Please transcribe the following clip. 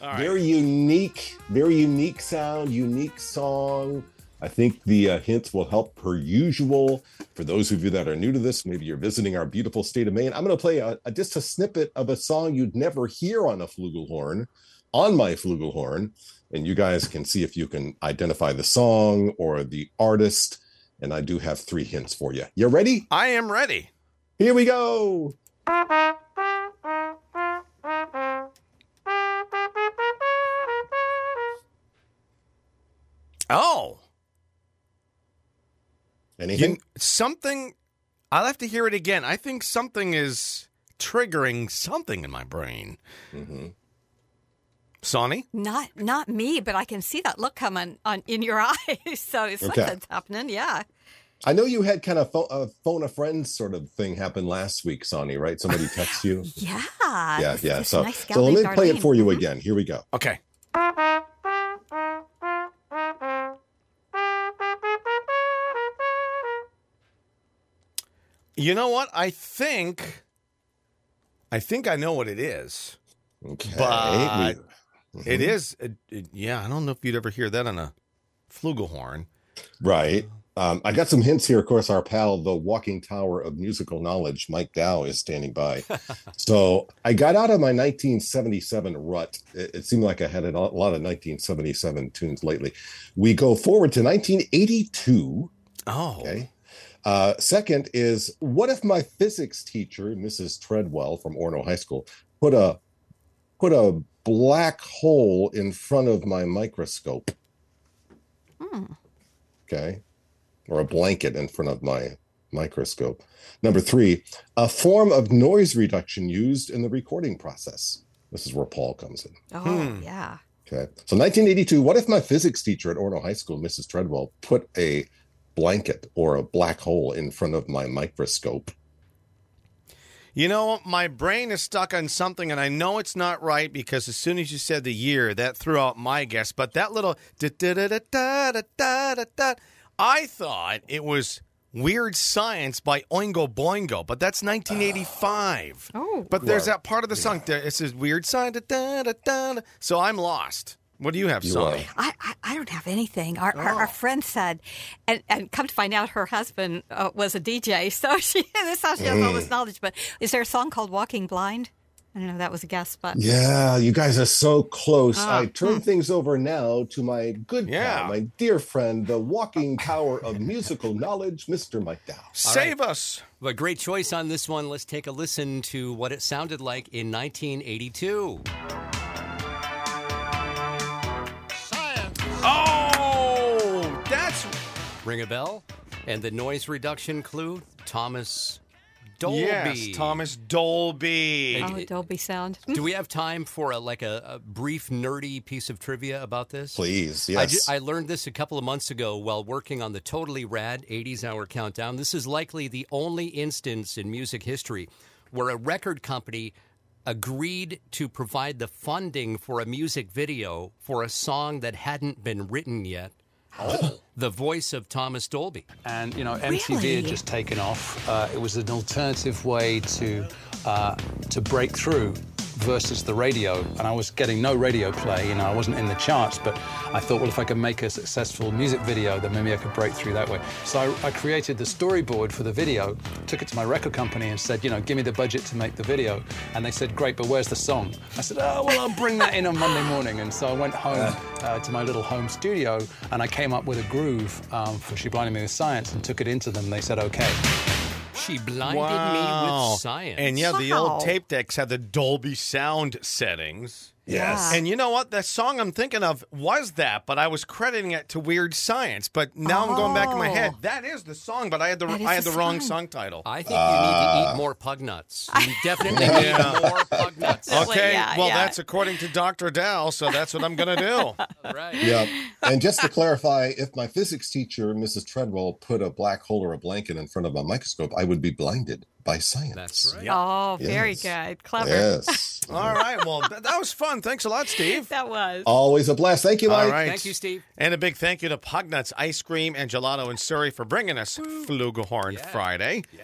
right. Very unique sound, unique song. I think the hints will help per usual. For those of you that are new to this, maybe you're visiting our beautiful state of Maine, I'm going to play just a snippet of a song you'd never hear on a flugelhorn, on my flugelhorn, and you guys can see if you can identify the song or the artist. And I do have 3 hints for you. You ready? I am ready. Here we go. Oh. Anything? Something, I'll have to hear it again. I think something is triggering something in my brain. Mm-hmm. Sonny? Not me, but I can see that look coming in your eyes. So something's happening, yeah. I know you had kind of a phone a friend sort of thing happen last week, Sonny, right? Somebody texts you. Yeah. Yeah. This So, nice gal so let me named play it Darlene. for you again. Here we go. Okay. You know what? I think I know what it is. Okay. But it is, I don't know if you'd ever hear that on a flugelhorn. Right. I got some hints here. Of course, our pal, the walking tower of musical knowledge, Mike Dow, is standing by. So I got out of my 1977 rut. It seemed like I had a lot of 1977 tunes lately. We go forward to 1982. Oh. Okay. Second is, what if my physics teacher, Mrs. Treadwell from Orono High School, put a black hole in front of my microscope? Okay. Or a blanket in front of my microscope. Number 3, a form of noise reduction used in the recording process. This is where Paul comes in. Oh, yeah. Okay. So 1982, what if my physics teacher at Orono High School, Mrs. Treadwell, put a blanket or a black hole in front of my microscope? You know, my brain is stuck on something, and I know it's not right because as soon as you said the year, that threw out my guess. But that little da-da-da-da-da-da-da-da, I thought it was Weird Science by Oingo Boingo, but that's 1985. Oh. But there's that part of the song. It says Weird Science, da-da-da-da. So I'm lost. What do you have, Sonny? I don't have anything. Our friend said, and come to find out, her husband was a DJ, so this house she has all this knowledge. But is there a song called "Walking Blind"? I don't know if that was a guess, but Yeah, you guys are so close. I turn things over now to my good pal, my dear friend, the walking tower of musical knowledge, Mr. Mike Dow. Save us. Well, a great choice on this one. Let's take a listen to what it sounded like in 1982. Oh, that's... Ring a bell? And the noise reduction clue, Thomas Dolby. Yes, Thomas Dolby. Dolby sound. Do we have time for a brief nerdy piece of trivia about this? Please, yes. I learned this a couple of months ago while working on the Totally Rad 80s Hour Countdown. This is likely the only instance in music history where a record company agreed to provide the funding for a music video for a song that hadn't been written yet. Oh. The voice of Thomas Dolby. And, MTV had just taken off. It was an alternative way to break through versus the radio. And I was getting no radio play. I wasn't in the charts, but I thought, well, if I could make a successful music video, then maybe I could break through that way. So I created the storyboard for the video, took it to my record company and said, give me the budget to make the video. And they said, great, but where's the song? I said, oh, well, I'll bring that in on Monday morning. And so I went home to my little home studio and I came up with a groove for She Blinded Me With Science and took it into them. They said, okay. She blinded me with science. And the old tape decks had the Dolby sound settings. Yes. And you know what? The song I'm thinking of was that, but I was crediting it to Weird Science. But now I'm going back in my head. That is the song, but I had the wrong song title. I think you need to eat more pug nuts. You definitely need more pug nuts. Okay, that's according to Dr. Dow, so that's what I'm going to do. Right. Yeah. And just to clarify, if my physics teacher, Mrs. Treadwell, put a black hole or a blanket in front of a microscope, I would be blinded by science. That's right. Oh, very good. Clever. Yes. All right. Well, that was fun. Thanks a lot, Steve. That was. Always a blast. Thank you, Mike. All right. Thank you, Steve. And a big thank you to Pugnuts Ice Cream and Gelato in Surrey for bringing us Flugelhorn Friday.